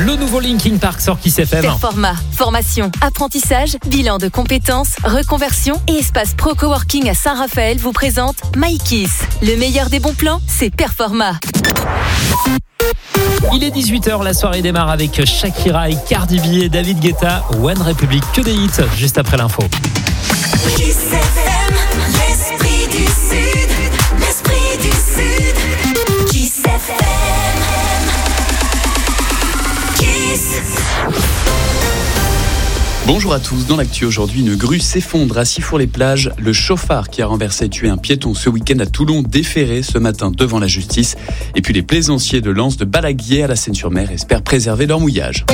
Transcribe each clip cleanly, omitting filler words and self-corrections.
Le nouveau Linkin Park sur Kiss FM. Performa, formation, apprentissage, bilan de compétences, reconversion et espace pro-coworking à Saint-Raphaël vous présente MyKiss. Le meilleur des bons plans, c'est Performa. Il est 18h, la soirée démarre avec Shakira et Cardi B et David Guetta. One Republic, que des hits, juste après l'info. Kiss FM, l'esprit du Sud, l'esprit du Sud. Kiss FM, Kiss. Bonjour à tous, dans l'actu aujourd'hui, une grue s'effondre à Sifour-les-Plages. Le chauffard qui a renversé et tué un piéton ce week-end à Toulon déféré ce matin devant la justice. Et puis les plaisanciers de l'Anse de Balaguier à la Seine-sur-Mer espèrent préserver leur mouillage.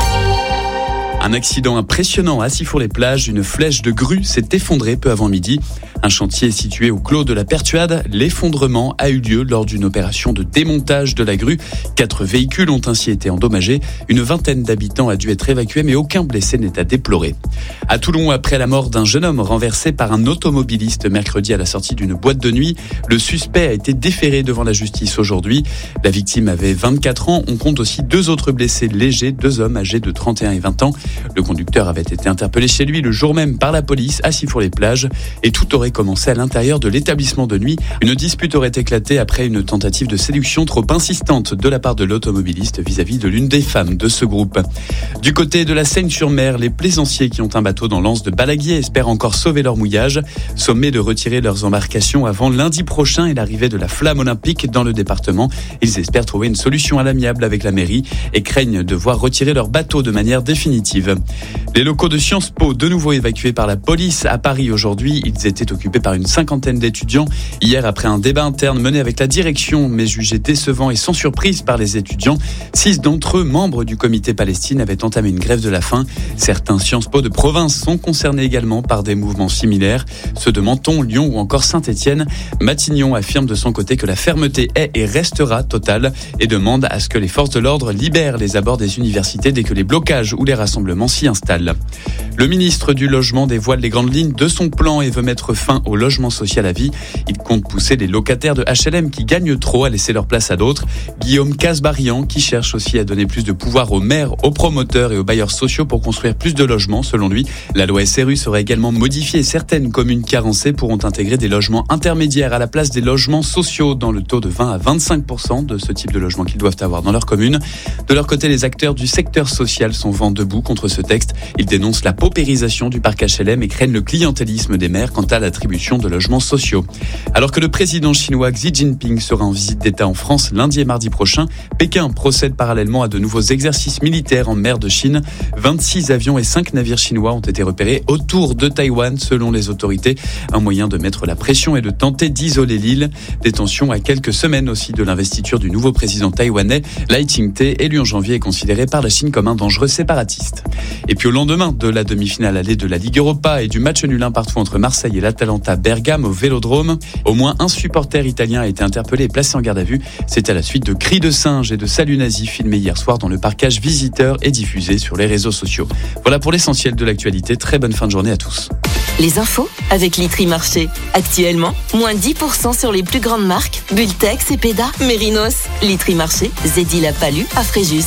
Un accident impressionnant à Sifour-les-Plages, une flèche de grue s'est effondrée peu avant midi. Un chantier situé au clos de la Pertuade, l'effondrement a eu lieu lors d'une opération de démontage de la grue. 4 véhicules ont ainsi été endommagés. Une vingtaine d'habitants a dû être évacués, mais aucun blessé n'est à déplorer. À Toulon, après la mort d'un jeune homme renversé par un automobiliste mercredi à la sortie d'une boîte de nuit, le suspect a été déféré devant la justice aujourd'hui. La victime avait 24 ans. On compte aussi 2 autres blessés légers, 2 hommes âgés de 31 et 20 ans. Le conducteur avait été interpellé chez lui le jour même par la police à Sifour-les-Plages et tout aurait commencé à l'intérieur de l'établissement de nuit. Une dispute aurait éclaté après une tentative de séduction trop insistante de la part de l'automobiliste vis-à-vis de l'une des femmes de ce groupe. Du côté de la Seine-sur-Mer, les plaisanciers qui ont un bateau dans l'Anse de Balaguier espèrent encore sauver leur mouillage, sommés de retirer leurs embarcations avant lundi prochain et l'arrivée de la flamme olympique dans le département. Ils espèrent trouver une solution à l'amiable avec la mairie et craignent de voir retirer leur bateau de manière définitive. Les locaux de Sciences Po, de nouveau évacués par la police à Paris aujourd'hui. Ils étaient occupés par une cinquantaine d'étudiants. Hier, après un débat interne mené avec la direction, mais jugé décevant et sans surprise par les étudiants, 6 d'entre eux, membres du comité Palestine, avaient entamé une grève de la faim. Certains Sciences Po de province sont concernés également par des mouvements similaires. Ceux de Menton, Lyon ou encore Saint-Étienne. Matignon affirme de son côté que la fermeté est et restera totale et demande à ce que les forces de l'ordre libèrent les abords des universités dès que les blocages ou les rassemblements s'y installent. Le ministre du Logement dévoile les grandes lignes de son plan et veut mettre fin au logement social à vie. Il compte pousser les locataires de HLM qui gagnent trop à laisser leur place à d'autres. Guillaume Casbarian qui cherche aussi à donner plus de pouvoir aux maires, aux promoteurs et aux bailleurs sociaux pour construire plus de logements. Selon lui, la loi SRU sera également modifiée. Certaines communes carencées pourront intégrer des logements intermédiaires à la place des logements sociaux dans le taux de 20 à 25% de ce type de logement qu'ils doivent avoir dans leur commune. De leur côté, les acteurs du secteur social sont vent debout contre ce texte. Ils dénoncent la paupérisation du parc HLM et craignent le clientélisme des maires quant à l'attribution de logements sociaux. Alors que le président chinois Xi Jinping sera en visite d'État en France lundi et mardi prochain, Pékin procède parallèlement à de nouveaux exercices militaires en mer de Chine. 26 avions et 5 navires chinois ont été repérés autour de Taïwan selon les autorités. Un moyen de mettre la pression et de tenter d'isoler l'île. Des tensions à quelques semaines aussi de l'investiture du nouveau président taïwanais. Lai Ching-te, élu en janvier, est considéré par la Chine comme un dangereux séparatiste. Et puis au lendemain de la demi-finale allée de la Ligue Europa et du match nul 1 partout entre Marseille et l'Atalanta Bergame au Vélodrome, au moins un supporter italien a été interpellé et placé en garde à vue. C'est à la suite de cris de singes et de saluts nazis filmés hier soir dans le parcage visiteur et diffusés sur les réseaux sociaux. Voilà pour l'essentiel de l'actualité. Très bonne fin de journée à tous. Les infos avec Litry Marché. Actuellement, moins 10% sur les plus grandes marques. Bultex, Cepeda, Mérinos. Litry Marché, Zeddy La Palue à Fréjus.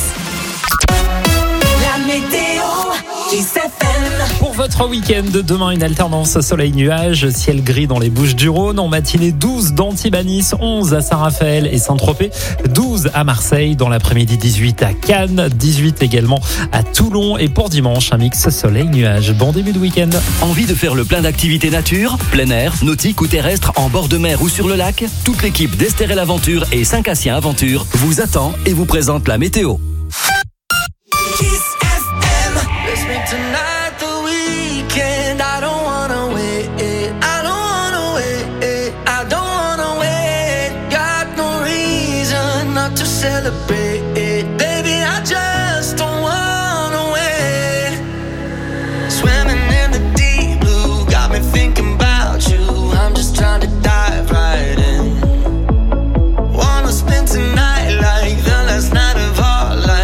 La météo, Kiss FM. Pour votre week-end, demain une alternance soleil-nuage, ciel gris dans les Bouches-du-Rhône, en matinée 12 d'Antibes à Nice, 11 à Saint-Raphaël et Saint-Tropez, 12 à Marseille, dans l'après-midi 18 à Cannes, 18 également à Toulon et pour dimanche un mix soleil-nuage. Bon début de week-end. Envie de faire le plein d'activités nature, plein air, nautique ou terrestre en bord de mer ou sur le lac? Toute l'équipe d'Estérel Aventure et Saint-Cassien Aventure vous attend et vous présente la météo. Kiss FM. Let's make tonight the weekend. I don't wanna wait. I don't wanna wait. I don't wanna wait. Got no reason not to celebrate. Baby, I just don't wanna wait. Swimming in the deep blue got me thinking about you. I'm just trying to dive right in. Wanna spend tonight like the last night of our life.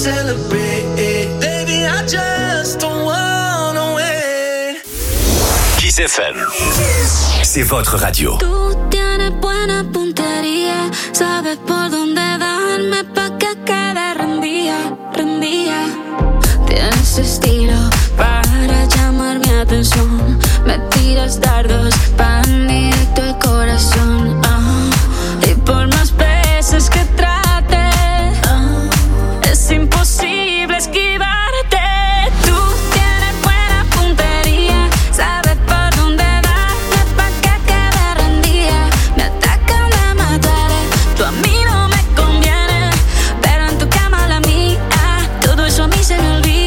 celebrate. Baby, I just don't wanna wait. Kiss FM, c'est votre radio. Tú tienes buena puntería, sabes por dónde darme pa' que quede rendía. Tienes estilo para llamar mi atención. Me tiras dardos pan directo al corazón. Y por más veces que trate, es imposible esquivarte. Tú tienes buena puntería, sabes por dónde darme pa' que quede rendida. Me atacan de matar, tú a mí no me conviene, pero en tu cama la mía, todo eso a mí se me olvida.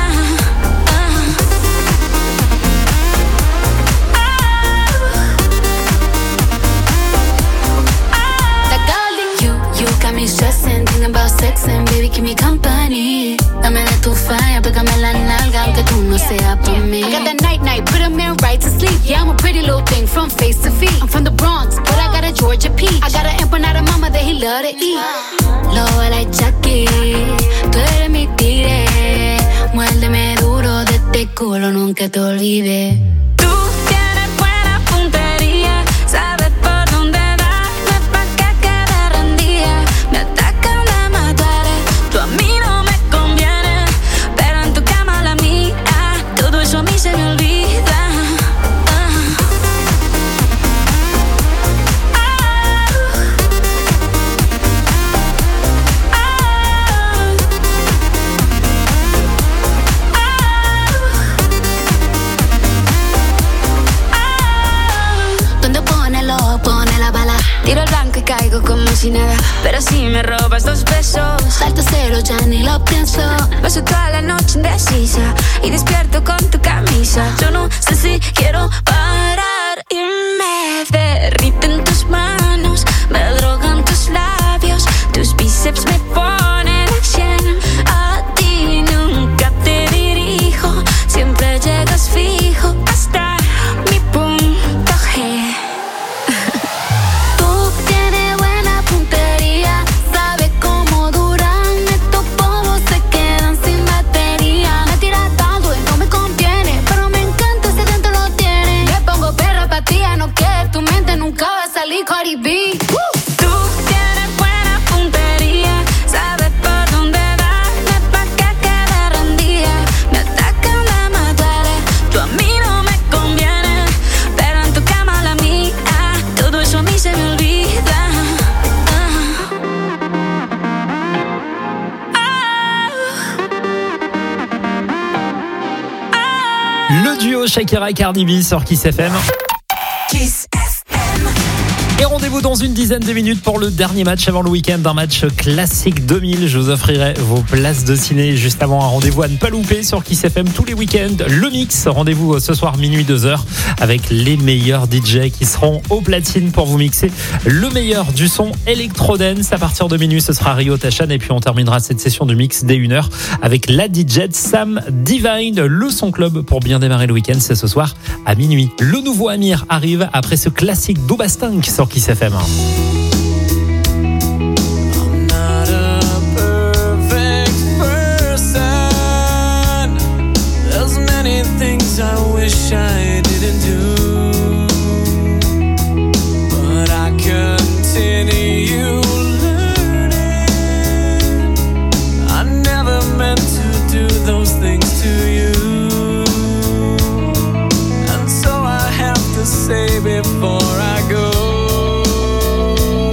Stressing, thinking about sex and baby, keep me company. Dame de tu falla, pégame la nalga, aunque tú no seas pa' mí. I got that night, put a man right to sleep. Yeah, I'm a pretty little thing from face to feet. I'm from the Bronx, but I got a Georgia peach. I got an empanada mama that he love to eat. Low like Chucky, tú eres mi tigre. Muérdeme duro de este culo, nunca te olvides. Tú tienes buena puntería, sabes por dónde darme pa' que quede rendida. Me atacan de matar, tú a mí no me conviene, pero en tu cama la mía, todo eso a mí se me olvida. Donde pone el ojo, pone la bala. Tiro el blanco y caigo como si nada. Pero si me robas 2 besos, salto cero, ya ni lo pienso. Paso toda la noche indecisa y despierto con tu camisa. Yo no sé si quiero parar y me derriten tus manos, me drogan tus labios, tus bíceps me ponen a 100. A ti nunca te dirijo, siempre llegas fijo hasta mi punto G. Tú tienes buena puntería, sabes cómo duran estos bobos, se quedan sin batería. Me tiras dando y no me conviene, pero me encanta ese dentro lo tiene. Me pongo perra pa' ti, no que tu mente nunca va a salir Cardi B. Tú tienes buena puntería, sabes por dónde darme pa' que quede rendida. Me atacan de matar, tú a mí no me conviene, pero en tu cama la mía, todo eso a mí se me olvida. Le duo Shakira et Cardi B sur Kiss FM. Kiss FM. Et rendez-vous dans une dizaine de minutes pour le dernier match avant le week-end, un match classique 2000. Je vous offrirai vos places de ciné juste avant. Un rendez-vous à ne pas louper sur Kiss FM tous les week-ends. Le mix, rendez-vous ce soir minuit 2h avec les meilleurs DJ qui seront aux platines pour vous mixer le meilleur du son électro-dance. À partir de minuit, ce sera Rio Tachan et puis on terminera cette session de mix dès 1h avec la DJ Sam Divine. Le son club pour bien démarrer le week-end, c'est ce soir à minuit. Le nouveau Amir arrive après ce classique Dobastank sur Kiss FM. I'm not a perfect person. There's many things I wish I didn't do, but I continue learning. I never meant to do those things to you, and so I have to say before I go,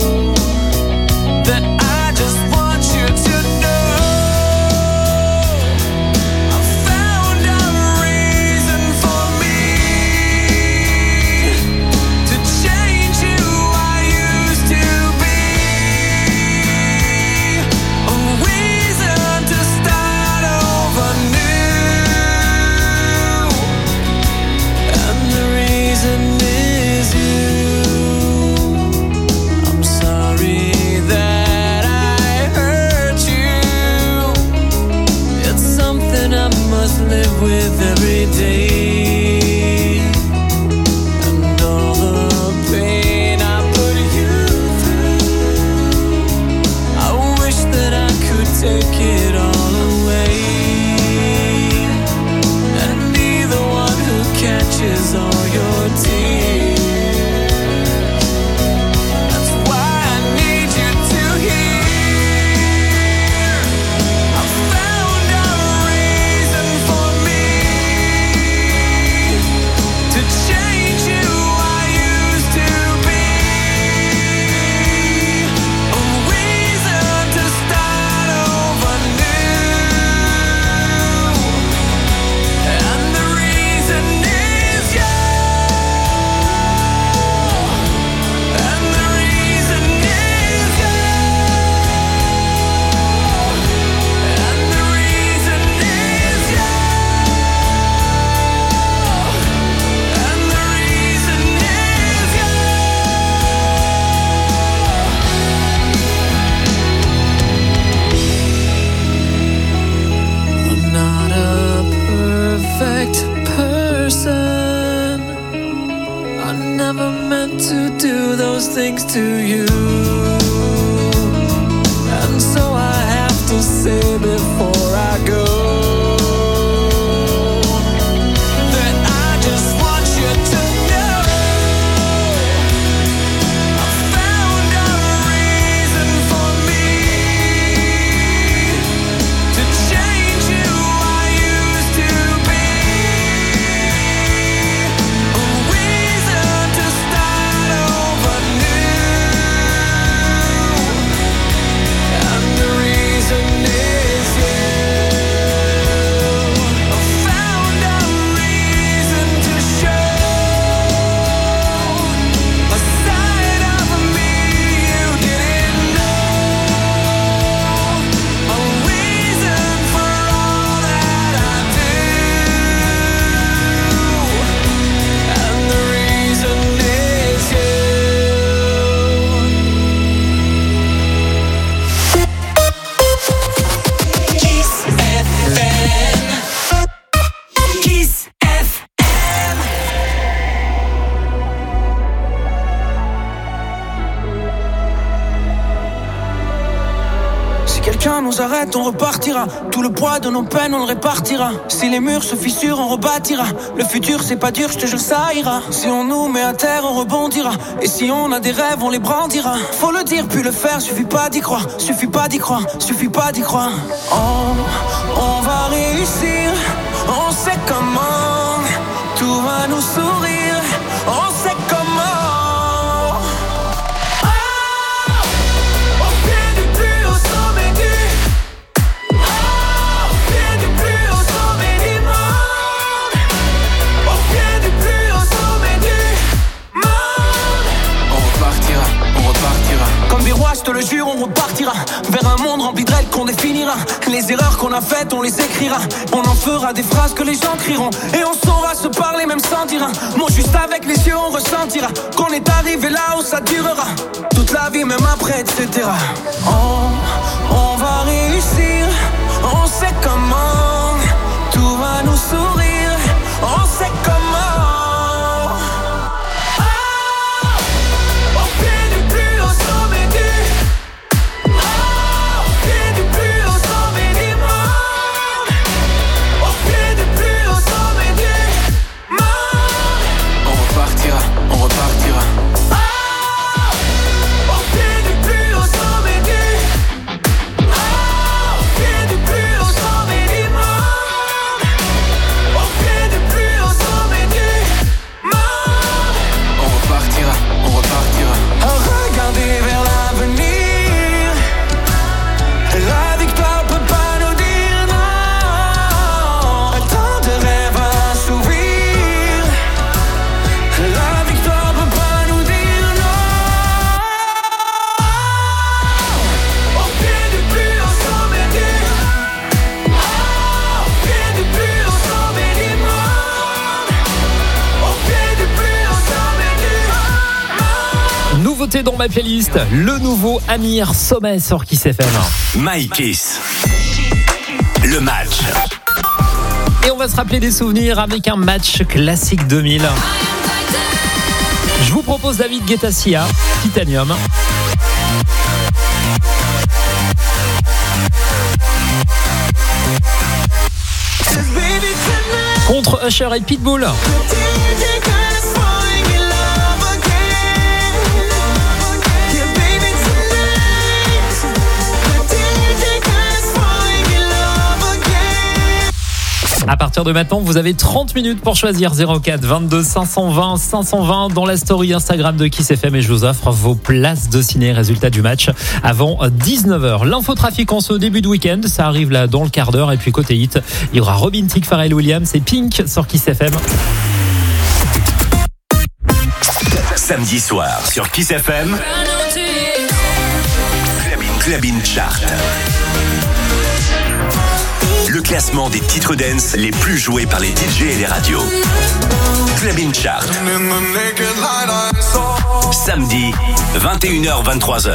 things to you. And so I have to say before I go that I just want you to know I found a reason for me to change who I used to be. A reason to start over new. And the reason is you. I found a reason to show a side of me you didn't know. A reason for all that I do. And the reason is you. Kiss FM. Kiss FM. Si quelqu'un nous arrête, on repartira. Tout le poids de nos peines, on le répartira. Si les murs se fissurent, on rebâtira. Le futur, c'est pas dur, je te jure, ça ira. Si on nous met à terre, on rebondira. Et si on a des rêves, on les brandira. Faut le dire, puis le faire, suffit pas d'y croire. Suffit pas d'y croire, suffit pas d'y croire. On va réussir, on sait comment. Tout va nous sourire, on sait comment. Au pied du plus haut sommet du. Au pied du plus haut sommet du monde. Au pied du plus haut sommet du monde. On repartira, on repartira. Comme des rois, je te le jure, on repartira. Vers un monde rempli de règles qu'on définira. Les erreurs qu'on a faites, on les écrira. On en fera des phrases que les gens crieront. Et on saura se parler même sans dire un mot. Juste avec les yeux, on ressentira qu'on est arrivé là où ça durera. Toute la vie, même après, etc. On va réussir, on sait comment. Tout va nous sourire, on sait comment. Au pied du plus haut sommet du. Au pied du plus haut sommet du monde. Au pied du plus haut sommet du monde. On repartira, on repartira. Au pied du plus haut sommet du. Au pied du plus haut sommet du monde. Au pied du plus haut sommet du monde. On repartira, on repartira. Regardez vers l'avenir. La victoire peut pas nous dire non. Tant de rêves à assouvir. La victoire peut pas nous dire non. Au pied du plus haut sommet du. Au pied du plus haut sommet du monde. Au pied du plus haut sommet du monde. Nouveauté dans ma playlist, le nouveau Amir Sommet sur Kiss FM. My Kiss. Le match. Et on va se rappeler des souvenirs avec un match classique 2000. Je vous propose David Guetta Sia, Titanium. Contre Usher et Pitbull. À partir de maintenant, vous avez 30 minutes pour choisir 04 22 520 520 dans la story Instagram de Kiss FM et je vous offre vos places de ciné. Résultat du match avant 19h. L'infotrafic en ce début de week-end, ça arrive là dans le quart d'heure. Et puis côté hit, il y aura Robin Thicke, Pharrell Williams et Pink sur Kiss FM. Samedi soir sur Kiss FM. Club In Chart. Le classement des titres dance les plus joués par les DJ et les radios. Club In Chart. Samedi, 21h-23h.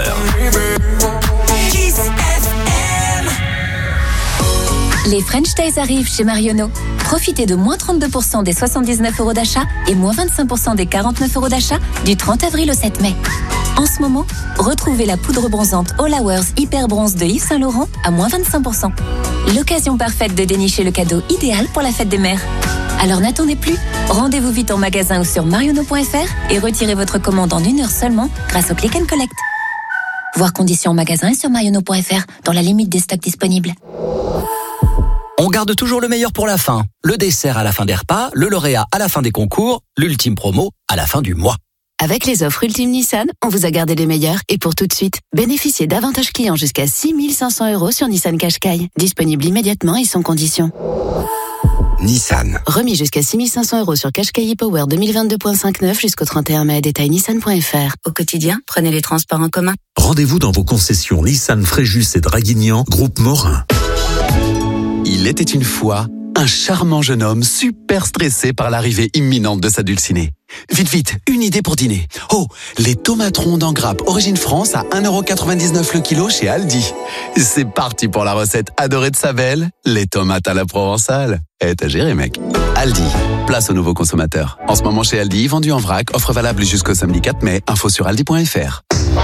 Les French Days arrivent chez Marionneau. Profitez de moins 32% des 79 € d'achat et moins 25% des 49 € d'achat du 30 avril au 7 mai. En ce moment, retrouvez la poudre bronzante All Hours Hyper Bronze de Yves Saint Laurent à moins 25%. L'occasion parfaite de dénicher le cadeau idéal pour la fête des mères. Alors n'attendez plus, rendez-vous vite en magasin ou sur mariono.fr et retirez votre commande en 1 heure seulement grâce au Click and Collect. Voir conditions en magasin et sur mariono.fr dans la limite des stocks disponibles. On garde toujours le meilleur pour la fin. Le dessert à la fin des repas, le lauréat à la fin des concours, l'ultime promo à la fin du mois. Avec les offres Ultime Nissan, on vous a gardé les meilleurs et pour tout de suite, bénéficiez d'avantages clients jusqu'à 6 500 € sur Nissan Qashqai. Disponible immédiatement et sans condition. Nissan. Remis jusqu'à 6 500 € sur Qashqai e-Power 2022.59 jusqu'au 31 mai. Détail nissan.fr. Au quotidien, prenez les transports en commun. Rendez-vous dans vos concessions Nissan Fréjus et Draguignan, groupe Morin. Il était une fois un charmant jeune homme super stressé par l'arrivée imminente de sa dulcinée. Vite, vite, une idée pour dîner. Oh, les tomates rondes en grappe Origine France à 1,99 € le kilo chez Aldi. C'est parti pour la recette adorée de sa belle, les tomates à la provençale. T'as géré, mec. Aldi, place aux nouveaux consommateurs. En ce moment chez Aldi, vendu en vrac, offre valable jusqu'au samedi 4 mai. Info sur aldi.fr.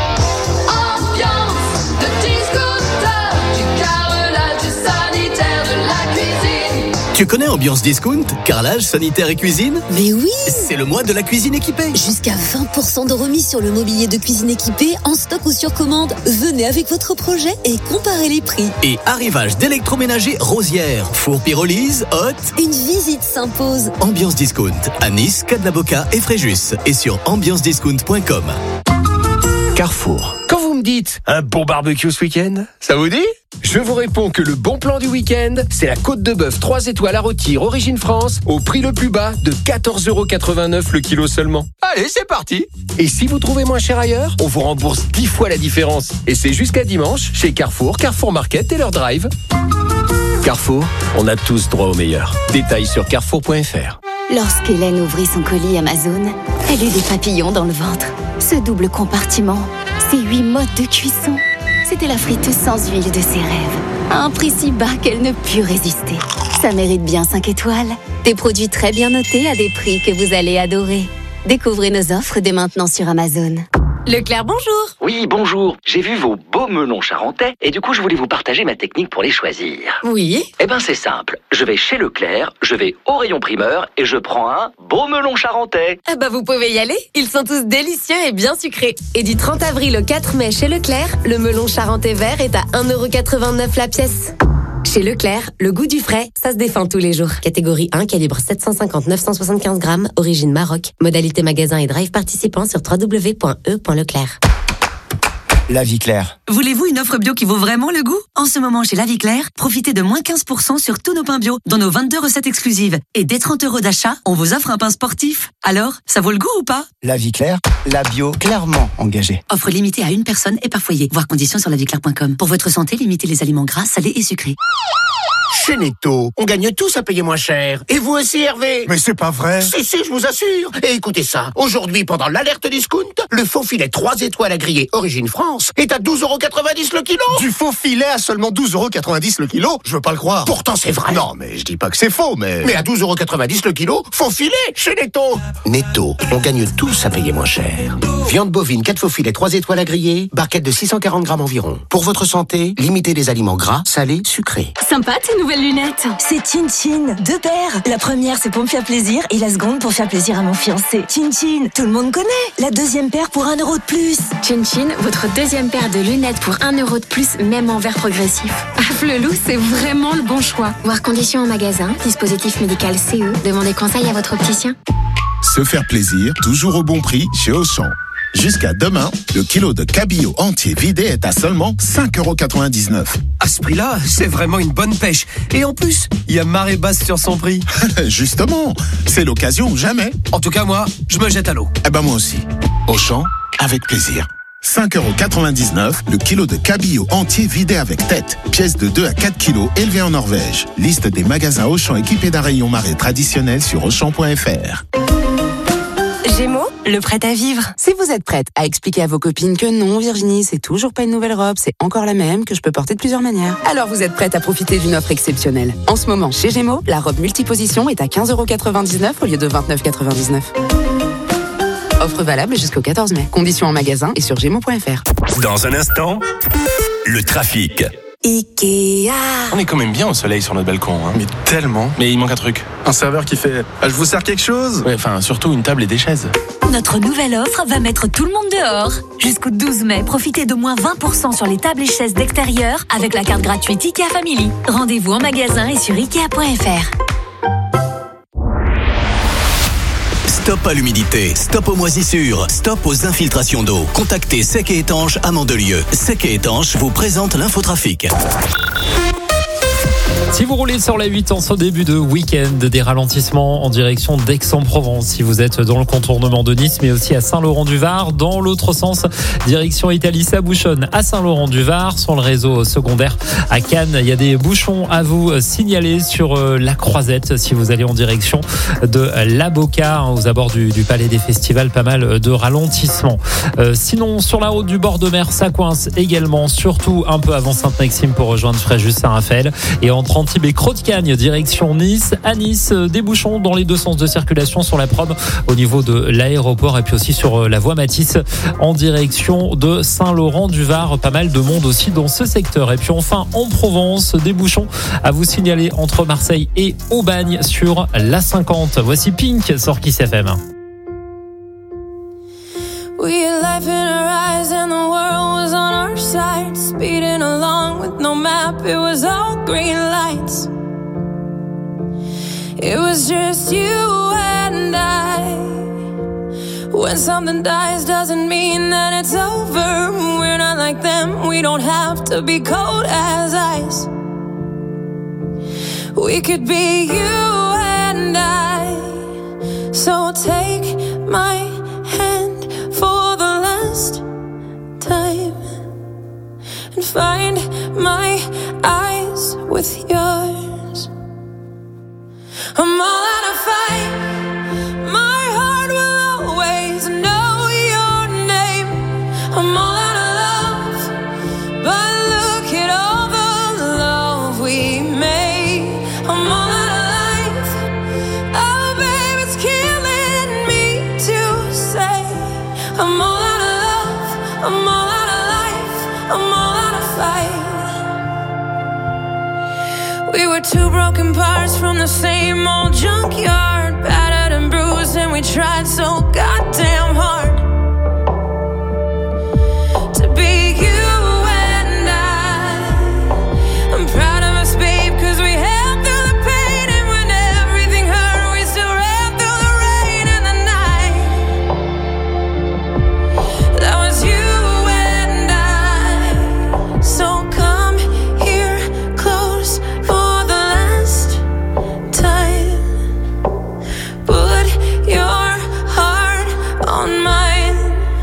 Tu connais Ambiance Discount, carrelage, sanitaire et cuisine? Mais oui! C'est le mois de la cuisine équipée. Jusqu'à 20% de remise sur le mobilier de cuisine équipé, en stock ou sur commande. Venez avec votre projet et comparez les prix. Et arrivage d'électroménager Rosière, four pyrolyse, hot. Une visite s'impose. Ambiance Discount, à Nice, Cadle-la-Boca et Fréjus. Et sur ambiancediscount.com. Carrefour. Quand vous me dites un bon barbecue ce week-end, ça vous dit? Je vous réponds que le bon plan du week-end, c'est la côte de bœuf 3 étoiles à rôtir Origine France au prix le plus bas de 14,89 € le kilo seulement. Allez, c'est parti. Et si vous trouvez moins cher ailleurs, on vous rembourse 10 fois la différence. Et c'est jusqu'à dimanche chez Carrefour, Carrefour Market et leur drive. Carrefour, on a tous droit au meilleur. Détails sur carrefour.fr. Lorsqu'Hélène ouvrit son colis Amazon, elle eut des papillons dans le ventre. Ce double compartiment, ces 8 modes de cuisson, c'était la friteuse sans huile de ses rêves. À un prix si bas qu'elle ne put résister. Ça mérite bien 5 étoiles. Des produits très bien notés à des prix que vous allez adorer. Découvrez nos offres dès maintenant sur Amazon. Leclerc, bonjour. Oui, bonjour. J'ai vu vos beaux melons charentais et du coup, je voulais vous partager ma technique pour les choisir. Oui. Eh ben, c'est simple. Je vais chez Leclerc, je vais au rayon primeur et je prends un beau melon charentais. Ah bah, vous pouvez y aller. Ils sont tous délicieux et bien sucrés. Et du 30 avril au 4 mai chez Leclerc, le melon charentais vert est à 1,89 € la pièce. Chez Leclerc, le goût du frais, ça se défend tous les jours. Catégorie 1, calibre 750-975 grammes, origine Maroc. Modalité magasin et drive participant sur www.e.leclerc. La Vie Claire. Voulez-vous une offre bio qui vaut vraiment le goût? En ce moment, chez La Vie Claire, profitez de moins 15% sur tous nos pains bio, dans nos 22 recettes exclusives. Et dès 30 € d'achat, on vous offre un pain sportif. Alors, ça vaut le goût ou pas? La Vie Claire, la bio clairement engagée. Offre limitée à une personne et par foyer. Voir conditions sur laviclaire.com. Pour votre santé, limitez les aliments gras, salés et sucrés. Chez Netto, on gagne tous à payer moins cher. Et vous aussi, Hervé? Mais c'est pas vrai. Si, je vous assure. Et écoutez ça. Aujourd'hui, pendant l'alerte discount, le faux filet 3 étoiles à griller Origine France est à 12,90 € le kilo. Du faux filet à seulement 12,90 € le kilo? Je veux pas le croire. Pourtant, c'est vrai. Non, mais je dis pas que c'est faux, mais... Mais à 12,90 € le kilo, faux filet chez Netto. Netto, on gagne tous à payer moins cher. Viande bovine, 4 faux filets 3 étoiles à griller, barquette de 640 grammes environ. Pour votre santé, limitez les aliments gras, salés, sucrés. Sympa tes nouvelles lunettes. C'est Chin Chin, 2 paires. La première c'est pour me faire plaisir et la seconde pour faire plaisir à mon fiancé. Chin Chin, tout le monde connaît. La deuxième paire pour 1 € de plus. Chin Chin, votre deuxième paire de lunettes pour 1 € de plus, même en verre progressif. Flelou, c'est vraiment le bon choix. Voir conditions en magasin, dispositif médical CE. Demandez conseil à votre opticien. Se faire plaisir, toujours au bon prix chez Auchan. Jusqu'à demain, le kilo de cabillaud entier vidé est à seulement 5,99 €. À ce prix-là, c'est vraiment une bonne pêche. Et en plus, il y a marée basse sur son prix. Justement, c'est l'occasion ou jamais. En tout cas, moi, je me jette à l'eau. Eh ben moi aussi. Auchan, avec plaisir. 5,99 € le kilo de cabillaud entier vidé avec tête. Pièce de 2 à 4 kilos élevée en Norvège. Liste des magasins Auchan équipés d'un rayon marée traditionnel sur Auchan.fr. Gémeaux, le prêt à vivre. Si vous êtes prête à expliquer à vos copines que non, Virginie, c'est toujours pas une nouvelle robe, c'est encore la même, que je peux porter de plusieurs manières, alors vous êtes prête à profiter d'une offre exceptionnelle. En ce moment, chez Gémeaux, la robe multiposition est à 15,99 € au lieu de 29,99 €. Offre valable jusqu'au 14 mai. Conditions en magasin et sur Gémeaux.fr. Dans un instant, le trafic. Ikea. On est quand même bien au soleil sur notre balcon. Hein. Mais tellement. Mais il manque un truc. Un serveur qui fait « Je vous sers quelque chose ?» Ouais, enfin, surtout une table et des chaises. Notre nouvelle offre va mettre tout le monde dehors. Jusqu'au 12 mai, profitez de moins 20% sur les tables et chaises d'extérieur avec la carte gratuite Ikea Family. Rendez-vous en magasin et sur Ikea.fr. Stop à l'humidité, stop aux moisissures, stop aux infiltrations d'eau. Contactez Sec et Étanche à Mandelieu. Sec et Étanche vous présente l'infotrafic. Si vous roulez sur la 8 en ce début de week-end, des ralentissements en direction d'Aix-en-Provence si vous êtes dans le contournement de Nice, mais aussi à Saint-Laurent-du-Var. Dans l'autre sens, direction Italie, ça bouchonne à Saint-Laurent-du-Var. Sur le réseau secondaire à Cannes, il y a des bouchons à vous signaler sur la Croisette si vous allez en direction de la Boca, aux abords du Palais des Festivals. Pas mal de ralentissements. Sinon, sur la route du bord de mer, ça coince également, surtout un peu avant Sainte-Maxime pour rejoindre Fréjus-Saint-Raphaël. Et entre Antibes et Crotcagne, direction Nice. À Nice, des bouchons dans les deux sens de circulation sur la prom au niveau de l'aéroport et puis aussi sur la voie Matisse en direction de Saint-Laurent-du-Var. Pas mal de monde aussi dans ce secteur. Et puis enfin, en Provence, des bouchons à vous signaler entre Marseille et Aubagne sur la 50. Voici Pink sur Kiss FM. We had life in our eyes and the world was on our side. Speeding along with no map, it was all green lights. It was just you and I. When something dies doesn't mean that it's over. We're not like them, we don't have to be cold as ice. We could be you and I. So take my hand for the last time and find my eyes with yours. I'm all out of fight. My heart will always know your name. I'm all out of love, but look at all the love we made. I'm all out of life. Oh babe, it's killing me to say I'm all out of love, I'm all out of life, I'm all out of fight. We were two broken parts from the same old junkyard, battered and bruised, and we tried so goddamn hard to be you and I'm proud of us, babe, cause we held through the pain, and when everything hurt, we still ran through the rain and the night. That was you and I. So come here close for the last time. Put your heart on mine.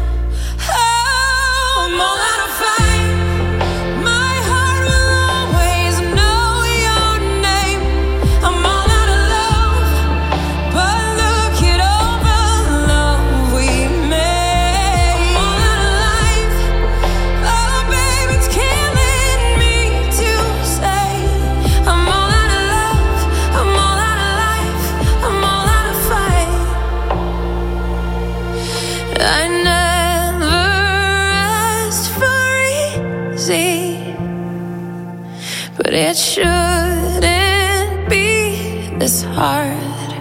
Oh, I'm all out of fight. My heart will always know your name. I'm all out of love, but look at all the love we made. I'm all out of life. Oh, babe, it's killing me to say I'm all out of love, I'm all out of life, I'm all out of fight. I never asked for easy, but it shouldn't be this hard.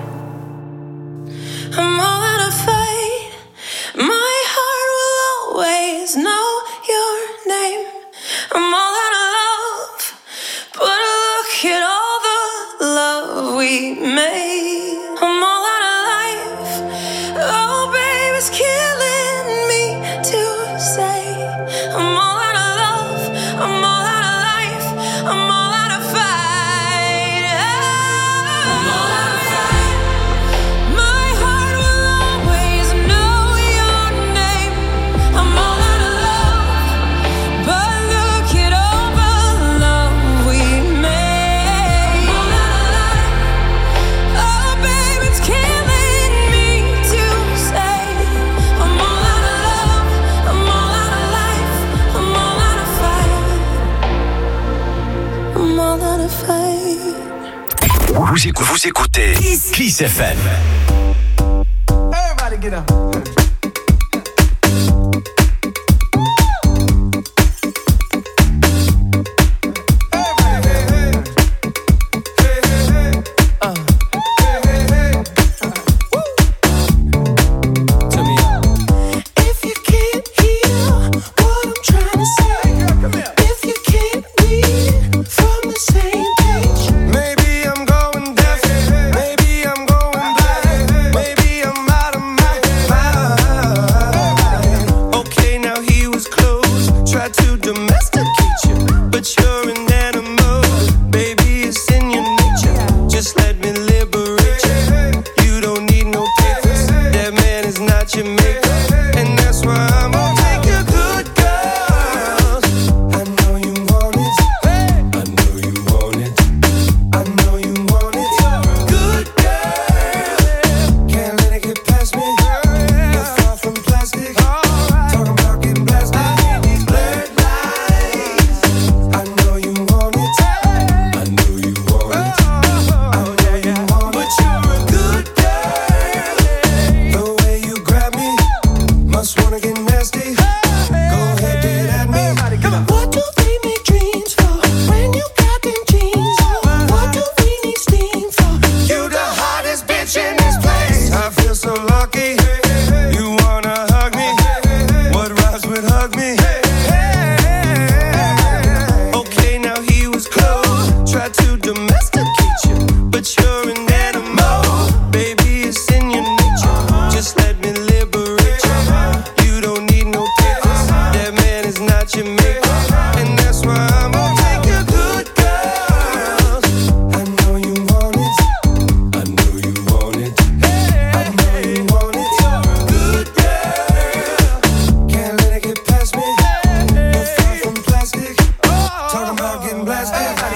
I'm all out of fight. My heart will always know your name. I'm all out of love, but look at all the love we made. I'm all out of life. Oh, babe, it's killing me to say I'm all out of love, I'm all out of life, I'm all out of fight. I'm all out of fight. My heart will always know your name. I'm all out of love, but look at all the love we made. I'm all out of life. Oh, babe, it's killing me to say I'm all out of love, I'm all out of life, I'm all out of fight. I'm all out of fight. Vous écoutez Kiss FM. Everybody get up.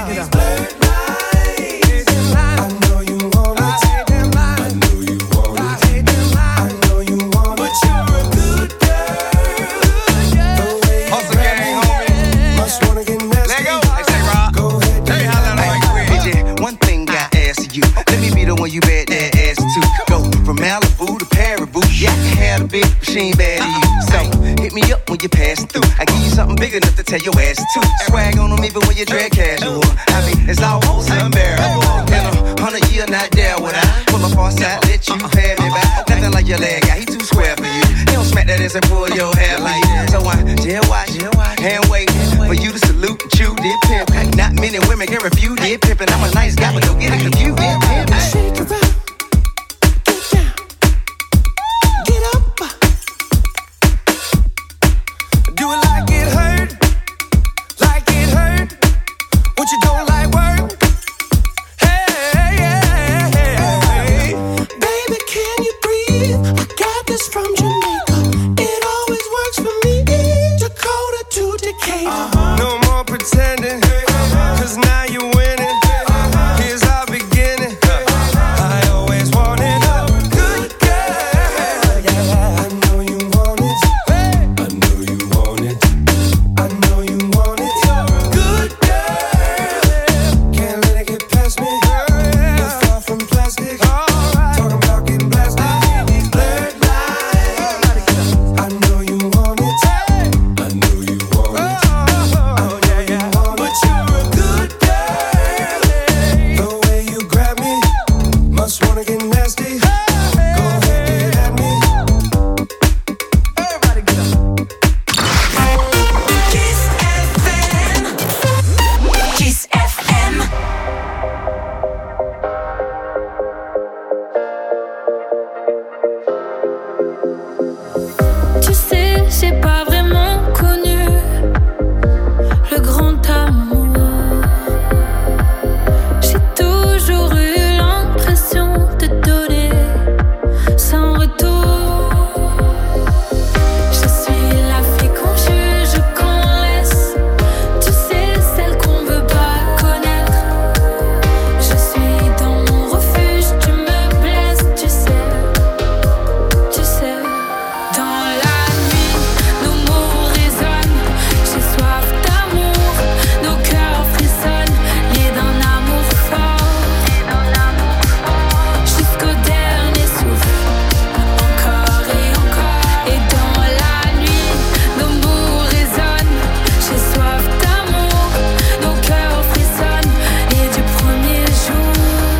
She ain't bad to you, so hit me up when you're passing through. I give you something big enough to tell your ass to. Swag on them even when you dress casual. I mean, it's almost unbearable. In 100 years, not there would I pull up on side, let you pay me back. Nothing like your leg guy, he too square for you. He don't smack that ass and pull your hair like that. So I jail watch, hand wait for you to salute and chew did pimp. Not many women can refuse did pimpin'. I'm a nice guy, but don't get it confused. Shake it up. Do it like it hurt, like it hurt. What you don't like work? Hey, hey, hey, hey. Baby, can you breathe? I got this from Jamaica. It always works for me. Dakota to Decatur. No more pretending, 'cause now you're winning. Here's our beginning. I always wanted a good girl. Yeah, I know you want it. I know you want it. I know you want it. Good girl. Can't let it get past me. You're far from plastic. Talking about getting blasted. These blurred lines. I know you want it. I know you want it. Oh yeah, yeah. But you're a good girl. The way you grab me, must wanna get nasty. Go ahead, get at me. Everybody get up. Kiss FM. Kiss FM. Tu sais, j'ai pas vraiment connu le grand amour. J'ai toujours eu l'impression de donner sans retour. Je suis la fille qu'on juge, qu'on laisse. Tu sais, celle qu'on veut pas connaître. Je suis dans mon refuge, tu me blesses, tu sais. Dans la nuit, nos mots résonnent. J'ai soif d'amour, nos cœurs frissonnent, liés d'un amour fort. Jusqu'au dernier souffle, encore et encore. Et dans la nuit, nos mots résonnent. J'ai soif d'amour, nos cœurs frissonnent, et du premier jour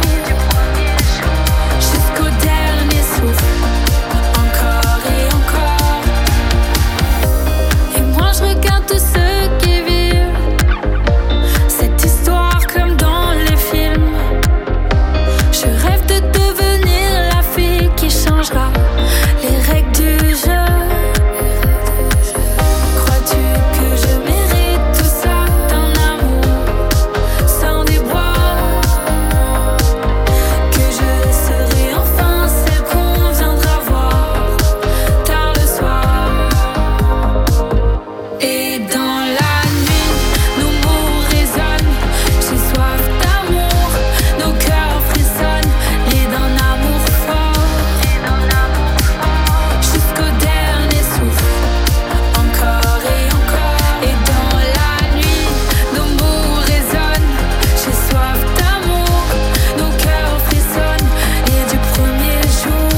jusqu'au dernier souffle, encore et encore. Et moi je regarde tous ceux qui vivent cette histoire comme dans les films. Je rêve de devenir la fille qui changera les règles du jeu. Crois-tu que je mérite tout ça, d'un amour sans déboire? Que je serai enfin celle qu'on viendra voir tard le soir. Et dans la nuit, nos mots résonnent. J'ai soif d'amour, nos cœurs frissonnent, liés d'un amour fort. Jusqu'au dernier souffle, encore et encore. Et dans la nuit, nos mots résonnent. J'ai soif d'amour, nos cœurs frissonnent, et du premier jour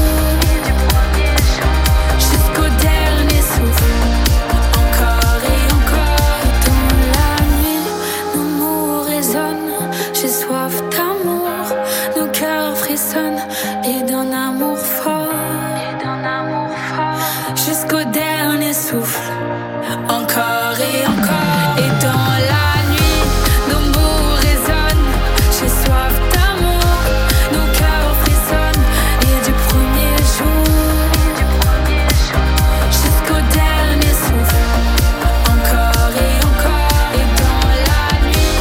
jusqu'au dernier souffle, encore et encore. Dans la nuit, nos mots résonnent. J'ai soif d'amour, nos cœurs frissonnent, et d'un amour fort. Jusqu'au dernier souffle, encore et encore. Et dans la nuit, nos mots résonnent. J'ai soif d'amour, nos cœurs frissonnent, et du premier jour jusqu'au dernier souffle, encore et encore. Et dans la nuit,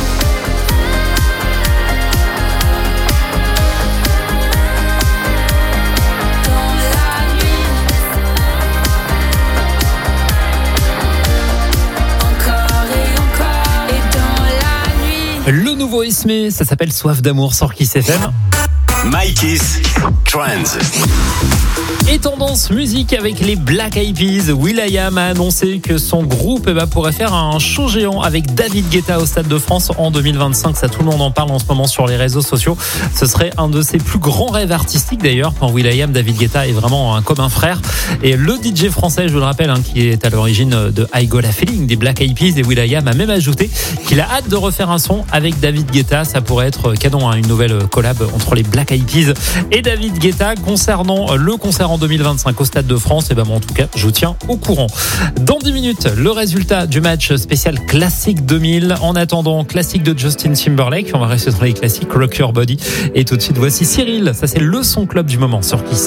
dans la nuit. nouveau Ismé, ça s'appelle Soif d'amour sur Kiss FM. Mike's Trends. Et tendance musique avec les Black Eyed Peas. will.i.am a annoncé que son groupe pourrait faire un show géant avec David Guetta au Stade de France en 2025. Ça, tout le monde en parle en ce moment sur les réseaux sociaux. Ce serait un de ses plus grands rêves artistiques d'ailleurs. Pour will.i.am, David Guetta est vraiment comme un frère. Et le DJ français, je vous le rappelle, qui est à l'origine de I Got a Feeling des Black Eyed Peas, et will.i.am a même ajouté qu'il a hâte de refaire un son avec David Guetta. Ça pourrait être canon, une nouvelle collab entre les Black Eyed Peas et David Guetta concernant le concert en 2025 au Stade de France. Et en tout cas, je vous tiens au courant. Dans 10 minutes, le résultat du match spécial Classique 2000. En attendant, classique de Justin Timberlake. On va rester dans les classiques, Rock Your Body. Et tout de suite, voici Cyril. Ça, c'est le son club du moment sur Kiss.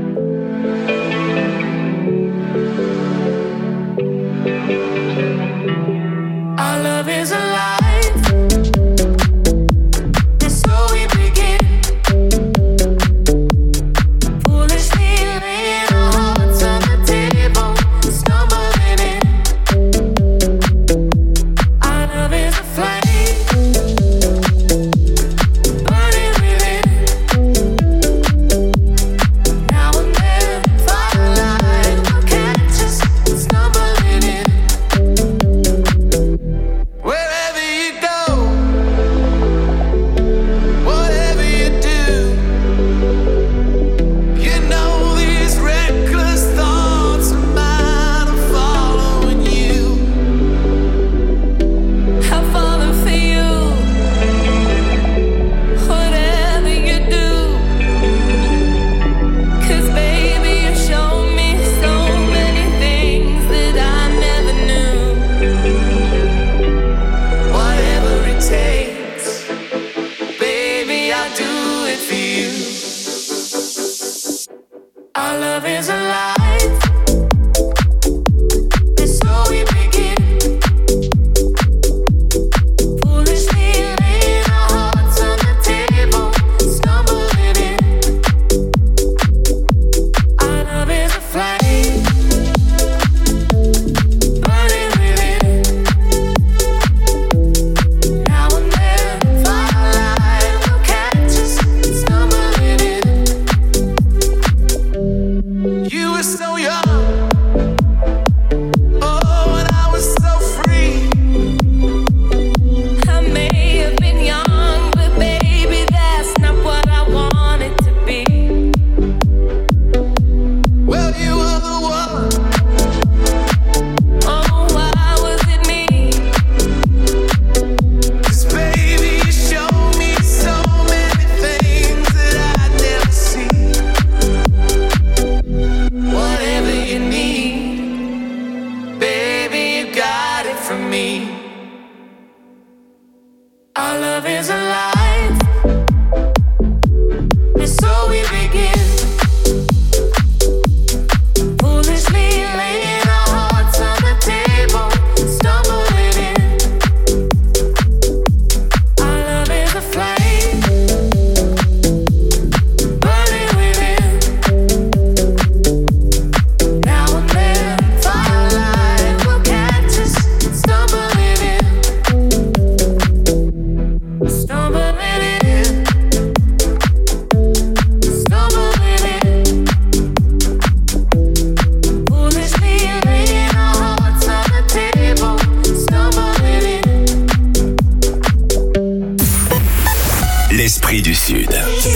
L'esprit du Sud.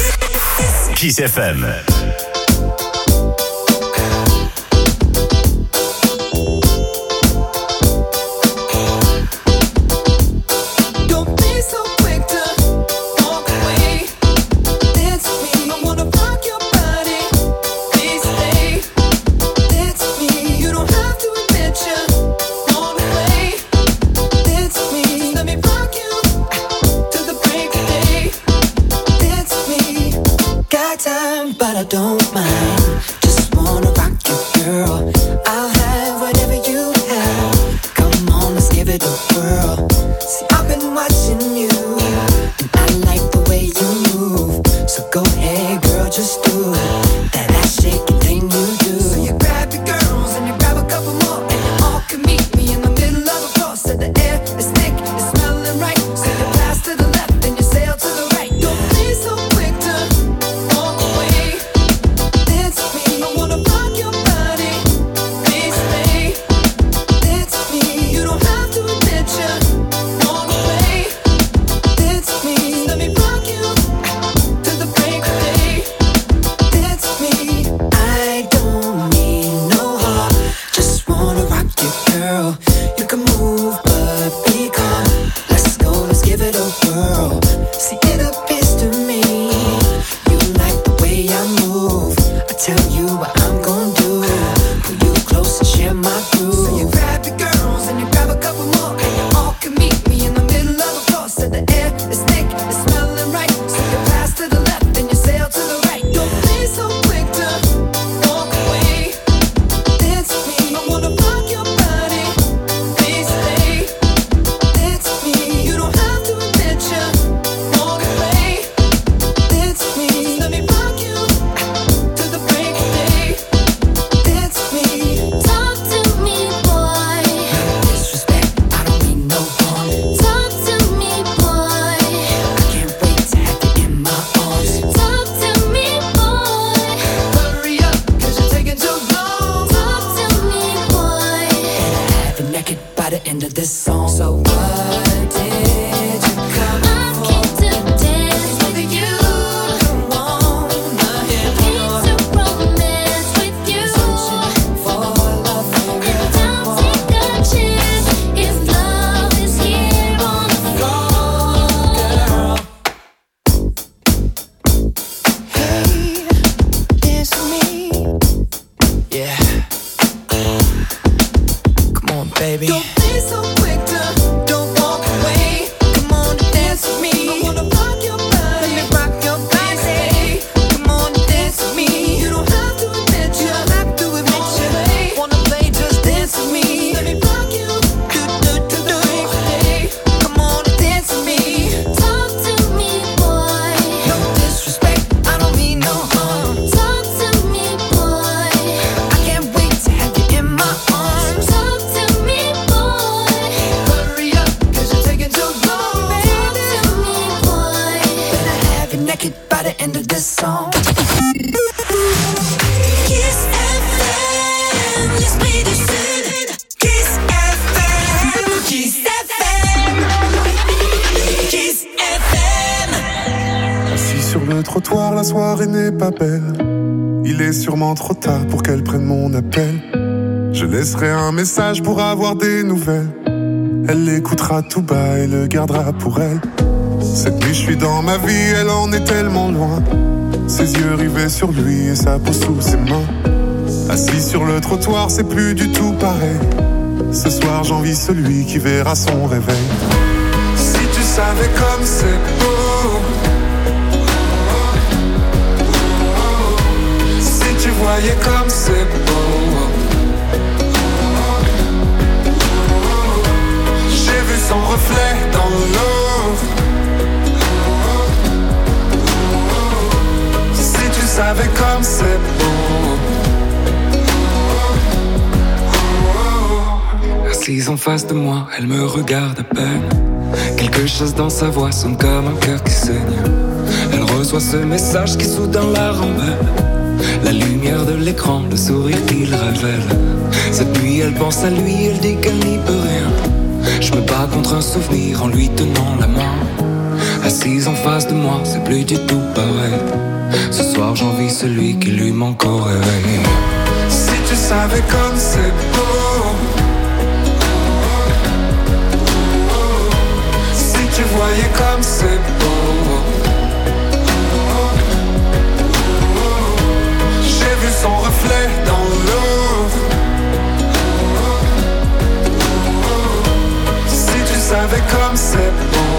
Kiss FM. But I don't mind. Just wanna rock you, girl. I'll have whatever you have. Come on, let's give it a whirl. See, I've been watching you, and I like the way you move. So go ahead, girl, just do that ass shaking thing you do. So you grab your girls and you grab a couple more, and you all can meet me in the middle of the floor. So the air is thick, it's smelling right. So you pass to the left and girl. See, it appears to me you like the way I move. I tell you what I'm gonna do. Pull you close and share my groove. So you grab your girls and you grab a couple more, and you all can meet me in the middle of the floor. So the air is thick, it's smelling right. So you pass to the left and you sail to the right. Don't be so quick to walk away. Dance with me, I wanna rock your body. Please stay. Dance with me, you don't have to admit you wanna play. Dance with me, let me rock you to the break of day. Dance with me, talk to me, boy. Disrespect, I don't mean no harm. Talk to me, boy. I can't wait to have you in my arms. Talk to me, boy. Hurry up, 'cause you're taking too long. Talk to me, boy. And I have you naked by the end of this song. So what did you come for? I came to dance with you. Come on, came to romance with you. Searching for love, and don't take a chance if love is here on the floor, girl. Hey, dance with me. Yeah. Come on, baby. Don't be so quick to don't walk away. Come on and dance with me. I wanna rock your body. Let me rock your body. Come on and dance with me. You don't have to admit you. Don't have to admit you. Wanna play, just dance with me. Let me rock you. Come on and dance with me. Talk to me, boy. No disrespect, I don't mean no harm. Talk to me, boy. I can't wait to have you in my arms. Talk to me, boy. Hurry up, 'cause you're taking too long, baby. Talk to me, boy. Then I have you naked by the end of this song. Kiss FM, l'esprit du Sud. Kiss FM, Kiss FM, Kiss FM. Assis sur le trottoir, la soirée n'est pas belle. Il est sûrement trop tard pour qu'elle prenne mon appel. Je laisserai un message pour avoir des nouvelles. Elle l'écoutera tout bas et le gardera pour elle. Cette nuit je suis dans ma vie, elle en est tellement loin. Ses yeux rivés sur lui et sa peau sous ses mains. Assis sur le trottoir, c'est plus du tout pareil. Ce soir j'envie celui qui verra son réveil. Si tu savais comme c'est beau. Si tu voyais comme c'est beau. J'ai vu son reflet dans l'eau. Si tu savais comme c'est beau. Assise en face de moi, elle me regarde à peine. Quelque chose dans sa voix sonne comme un cœur qui saigne. Elle reçoit ce message qui soudain la rembelle. La lumière de l'écran, le sourire qu'il révèle. Cette nuit elle pense à lui, elle dit qu'elle n'y peut rien. Je me bats contre un souvenir en lui tenant la main. Assise en face de moi, c'est plus du tout pareil. Ce soir j'envie celui qui lui manque au réveil. Si tu savais comme c'est beau. Si tu voyais comme c'est beau. J'ai vu son reflet dans l'eau. Si tu savais comme c'est beau.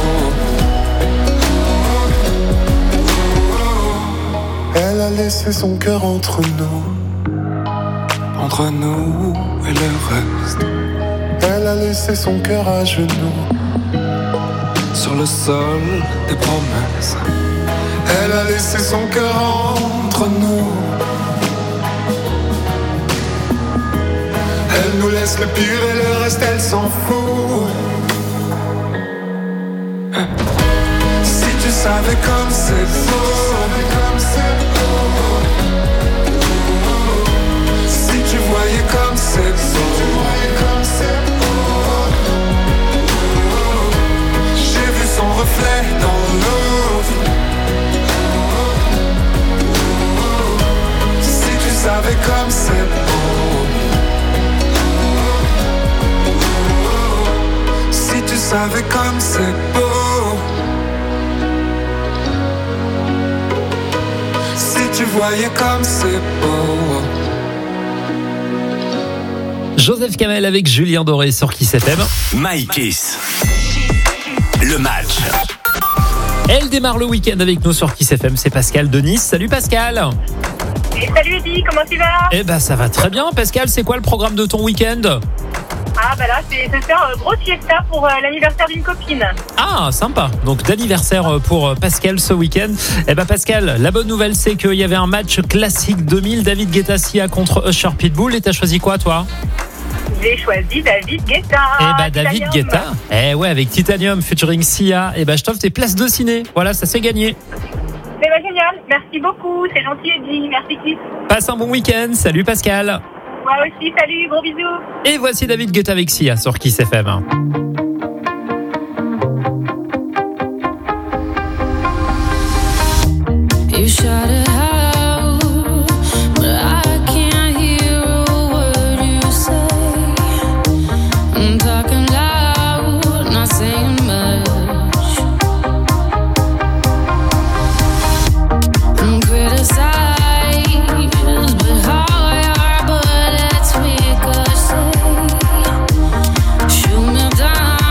Elle a laissé son cœur entre nous. Entre nous et le reste. Elle a laissé son cœur à genoux. Sur le sol des promesses. Elle a laissé son cœur entre nous. Elle nous laisse le pire et le reste elle s'en fout. Si tu savais comme c'est beau. Si tu voyais comme c'est beau. J'ai vu son reflet dans l'eau. Si tu savais comme c'est beau. Si tu savais comme c'est beau. voyais comme c'est beau. Joseph Kamel avec Julien Doré sur Kiss FM. My Kiss. Le match. Elle démarre le week-end avec nous sur Kiss FM, c'est Pascal de Nice. Salut Pascal. Et salut Eddy, comment tu vas? Eh ben ça va très bien Pascal, c'est quoi le programme de ton week-end? Ah bah là, c'est de faire grosse fiesta pour l'anniversaire d'une copine. Ah, sympa. Donc d'anniversaire pour Pascal ce week-end. Eh ben Pascal, la bonne nouvelle c'est qu'il y avait un match classique 2000, David Guetta Sia contre Usher Pitbull. Et t'as choisi quoi toi? J'ai choisi David Guetta. Eh ben David Guetta. Eh ouais, avec Titanium featuring Sia. Eh ben je t'offre tes places de ciné. Voilà, ça c'est gagné. Eh ben génial, merci beaucoup, c'est gentil Eddy, merci Kiss. Passe un bon week-end. Salut Pascal. Moi aussi, salut, gros bisous. Et voici David Guetta avec Sia sur Kiss FM. You shut it out, but I can't hear a word you say. I'm talking loud, not saying much. I'm criticized, but how your bullets ricochet. Shoot me down.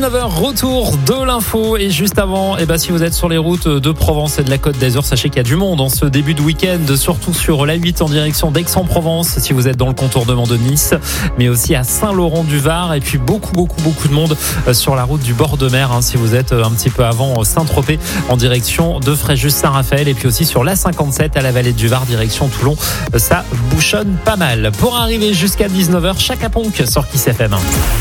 19h, retour de l'info. Et juste avant, si vous êtes sur les routes de Provence et de la Côte d'Azur, sachez qu'il y a du monde en ce début de week-end, surtout sur la 8 en direction d'Aix-en-Provence, si vous êtes dans le contournement de Nice, mais aussi à Saint-Laurent-du-Var. Et puis beaucoup de monde sur la route du bord de mer, si vous êtes un petit peu avant Saint-Tropez en direction de Fréjus-Saint-Raphaël. Et puis aussi sur la 57 à la Vallée du Var, direction Toulon. Ça bouchonne pas mal. Pour arriver jusqu'à 19h, Chaka Ponk sur Kiss FM.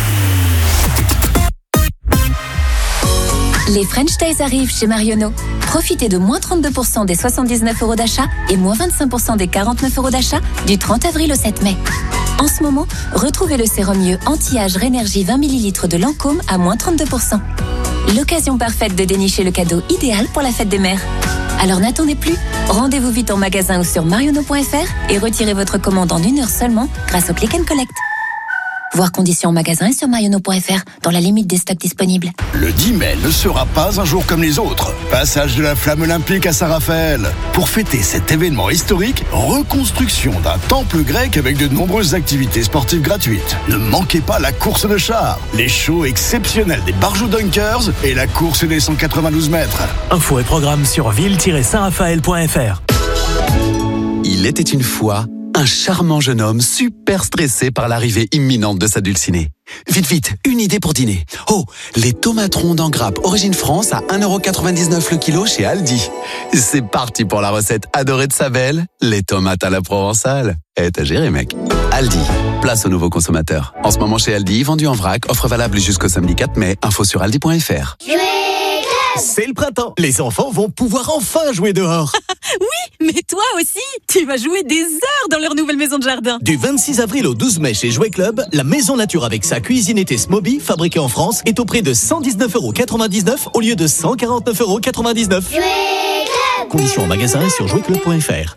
Les French Days arrivent chez Marionneau. Profitez de moins 32% des 79 € d'achat et moins 25% des 49 € d'achat du 30 avril au 7 mai. En ce moment, retrouvez le sérum mieux anti-âge Rénergie 20 ml de Lancôme à moins 32%. L'occasion parfaite de dénicher le cadeau idéal pour la fête des mères. Alors n'attendez plus, rendez-vous vite en magasin ou sur marionneau.fr et retirez votre commande en 1 heure seulement grâce au Click & Collect. Voir conditions en magasin et sur marionneau.fr dans la limite des stocks disponibles. Le 10 mai ne sera pas un jour comme les autres. Passage de la flamme olympique à Saint-Raphaël. Pour fêter cet événement historique, reconstruction d'un temple grec avec de nombreuses activités sportives gratuites. Ne manquez pas la course de chars, les shows exceptionnels des Barjots Dunkers et la course des 192 mètres. Infos et programmes sur ville-saint-raphaël.fr. Il était une fois un charmant jeune homme super stressé par l'arrivée imminente de sa dulcinée. Vite, une idée pour dîner. Oh, les tomates rondes en grappe Origine France à 1,99 € le kilo chez Aldi. C'est parti pour la recette adorée de sa belle, les tomates à la provençale. T'as géré, mec. Aldi, place aux nouveaux consommateurs. En ce moment chez Aldi, vendu en vrac, offre valable jusqu'au samedi 4 mai. Info sur aldi.fr. C'est le printemps. Les enfants vont pouvoir enfin jouer dehors. Oui, mais toi aussi, tu vas jouer des heures dans leur nouvelle maison de jardin. Du 26 avril au 12 mai chez Jouet Club, la maison nature avec sa cuisine été Smoby, fabriquée en France, est au prix de 119,99 € au lieu de 149,99 €. Conditions en magasin et sur jouetclub.fr.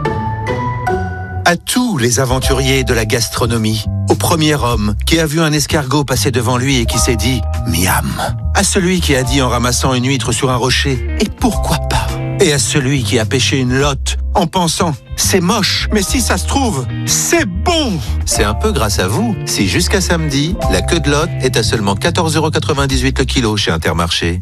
À tous les aventuriers de la gastronomie, au premier homme qui a vu un escargot passer devant lui et qui s'est dit « miam », à celui qui a dit en ramassant une huître sur un rocher « et pourquoi pas », et à celui qui a pêché une lotte en pensant « c'est moche, mais si ça se trouve, c'est bon ». C'est un peu grâce à vous si jusqu'à samedi, la queue de lotte est à seulement 14,98 € le kilo chez Intermarché.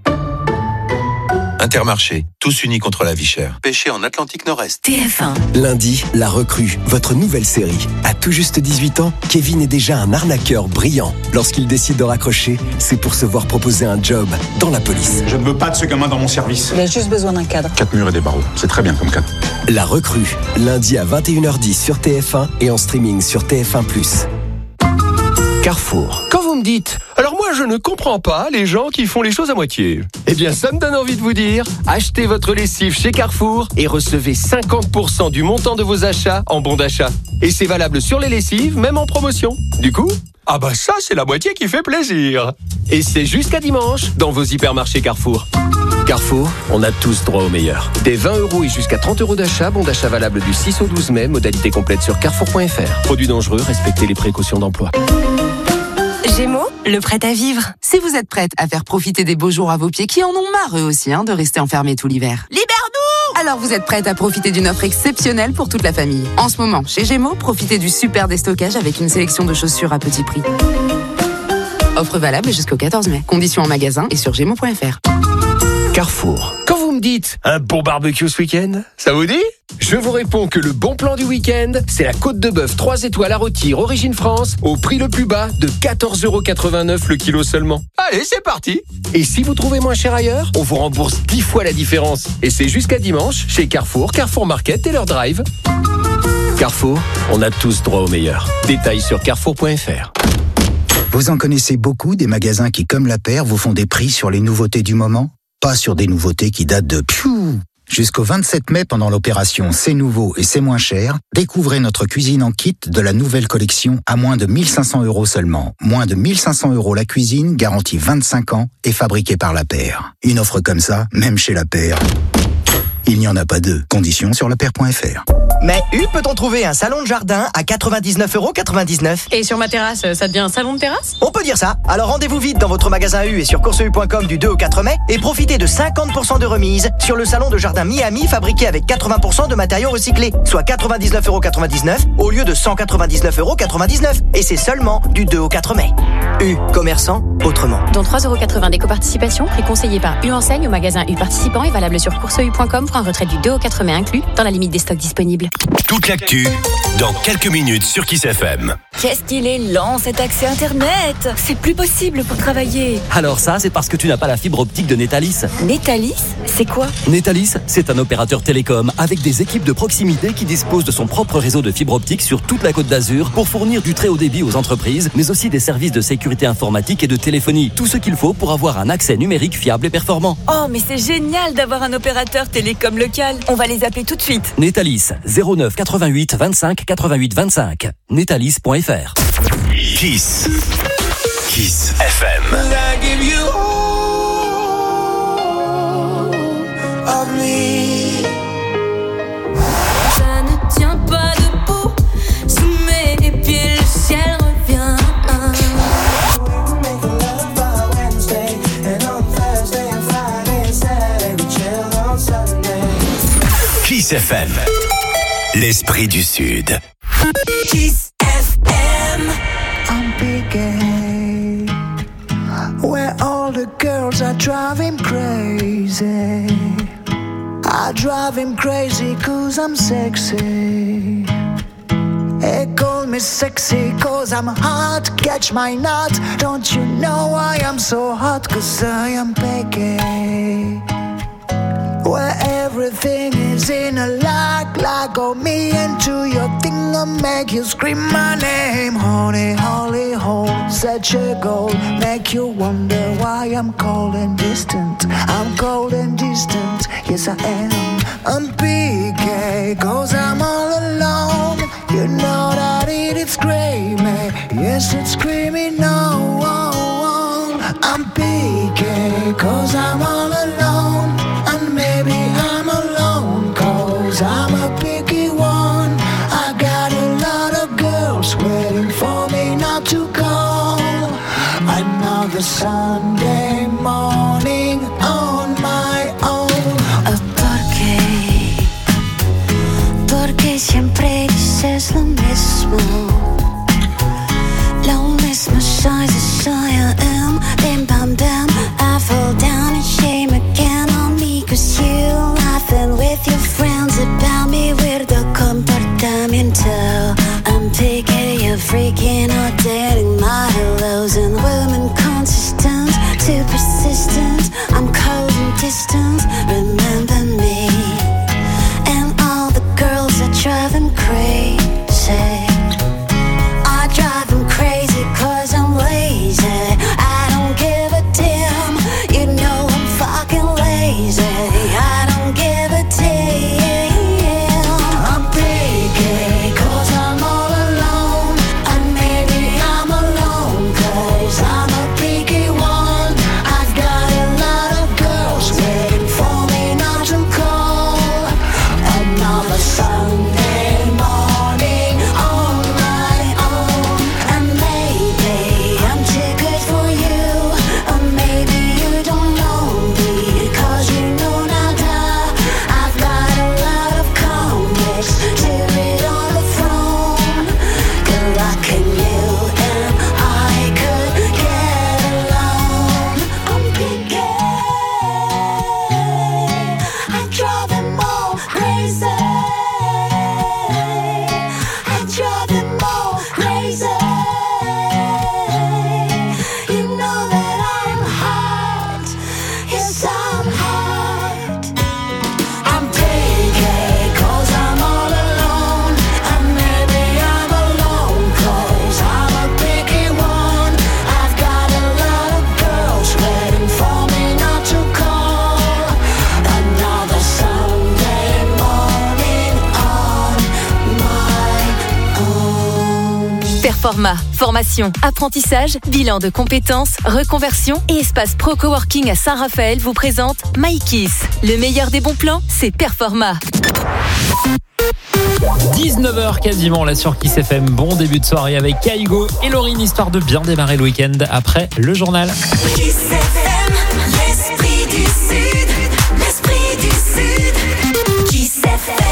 Intermarché, tous unis contre la vie chère. Pêché en Atlantique Nord-Est. TF1. Lundi, La Recrue, votre nouvelle série. À tout juste 18 ans, Kevin est déjà un arnaqueur brillant. Lorsqu'il décide de raccrocher, c'est pour se voir proposer un job dans la police. Je ne veux pas de ce gamin dans mon service. Il a juste besoin d'un cadre. 4 murs et des barreaux, c'est très bien comme cadre. La Recrue, lundi à 21h10 sur TF1 et en streaming sur TF1+. Carrefour. Quand vous me dites « Alors moi je ne comprends pas les gens qui font les choses à moitié », eh bien ça me donne envie de vous dire achetez votre lessive chez Carrefour et recevez 50% du montant de vos achats en bon d'achat. Et c'est valable sur les lessives, même en promotion. Du coup, ça c'est la moitié qui fait plaisir. Et c'est jusqu'à dimanche dans vos hypermarchés Carrefour. Carrefour, on a tous droit au meilleur. Des 20 € et jusqu'à 30 € d'achat, bon d'achat valable du 6 au 12 mai, modalité complète sur carrefour.fr. Produits dangereux, respectez les précautions d'emploi. Gémeaux, le prêt à vivre. Si vous êtes prête à faire profiter des beaux jours à vos pieds, qui en ont marre eux aussi de rester enfermés tout l'hiver. Libère-nous! Alors vous êtes prête à profiter d'une offre exceptionnelle pour toute la famille. En ce moment, chez Gémeaux, profitez du super déstockage avec une sélection de chaussures à petit prix. Offre valable jusqu'au 14 mai. Conditions en magasin et sur gémeaux.fr. Carrefour. Quand vous me dites un bon barbecue ce week-end, ça vous dit ? Je vous réponds que le bon plan du week-end, c'est la côte de bœuf 3 étoiles à rôtir Origine France au prix le plus bas de 14,89 € le kilo seulement. Allez, c'est parti. Et si vous trouvez moins cher ailleurs, on vous rembourse 10 fois la différence. Et c'est jusqu'à dimanche chez Carrefour, Carrefour Market et leur drive. Carrefour, on a tous droit au meilleur. Détails sur carrefour.fr. Vous en connaissez beaucoup des magasins qui, comme La Paire, vous font des prix sur les nouveautés du moment ? Pas sur des nouveautés qui datent de Jusqu'au 27 mai, pendant l'opération C'est nouveau et c'est moins cher, découvrez notre cuisine en kit de la nouvelle collection à moins de 1 500 € seulement. Moins de 1 500 € la cuisine, garantie 25 ans et fabriquée par La Paire. Une offre comme ça, même chez La Paire. Il n'y en a pas deux. Conditions sur lepair.fr. Mais U peut-on trouver un salon de jardin à 99,99 €? Et sur ma terrasse, ça devient un salon de terrasse? On peut dire ça. Alors rendez-vous vite dans votre magasin U et sur courseu.com du 2 au 4 mai et profitez de 50% de remise sur le salon de jardin Miami fabriqué avec 80% de matériaux recyclés, soit 99,99 € au lieu de 199,99 €. Et c'est seulement du 2 au 4 mai. U, commerçant autrement. Dont 3,80 € d'éco-participation, prix conseillé par U Enseigne au magasin U participant et valable sur courseu.com pour un retrait du 2 au 4 mai inclus, dans la limite des stocks disponibles. Toute l'actu, dans quelques minutes sur Kiss FM. Qu'est-ce qu'il est lent cet accès Internet. C'est plus possible pour travailler. Alors ça, c'est parce que tu n'as pas la fibre optique de Netalis. Netalis, c'est quoi? Netalis, c'est un opérateur télécom avec des équipes de proximité qui disposent de son propre réseau de fibre optique sur toute la Côte d'Azur pour fournir du très haut débit aux entreprises, mais aussi des services de sécurité informatique et de téléphonie. Tout ce qu'il faut pour avoir un accès numérique fiable et performant. Oh, mais c'est génial d'avoir un opérateur télécom local. On va les appeler tout de suite. Netalis, 09 88 25 88 25. Netalis.fr. Kiss. Kiss FM. I give you all of me. Ça ne tient pas debout. Sous mes pieds, le ciel revient. Kiss FM. L'esprit du Sud. Kiss FM. I'm big, where all the girls are driving crazy. I drive him crazy 'cause I'm sexy. They call me sexy 'cause I'm hot. Catch my nut. Don't you know why I'm so hot? 'Cause I am picky. Where everything is in a like oh me into your thing, I'll make you scream my name. Honey, holy hole, such a goal. Make you wonder why I'm cold and distant. I'm cold and distant, yes I am. I'm PK, 'cause I'm all alone. You know that it's screaming, yes it's screaming no. I'm PK, 'cause I'm all alone. And maybe I'm alone 'cause I'm a picky one. I got a lot of girls waiting for me not to call. Another Sunday morning on my own. Porque siempre dices lo mismo. Lo mismo soy, I am. Bim bam bam, I fall down and shame again on me 'cause you laughing with your friends about me. Weirdo comportamiento. I'm picky, you're freaking out, dating my hellos and women consistent. Performa. Formation, apprentissage, bilan de compétences, reconversion et espace pro-coworking à Saint-Raphaël vous présente MyKiss. Le meilleur des bons plans, c'est Performa. 19h quasiment là sur Kiss FM. Bon début de soirée avec Kaigo et Laurine, histoire de bien démarrer le week-end après le journal. Kiss FM.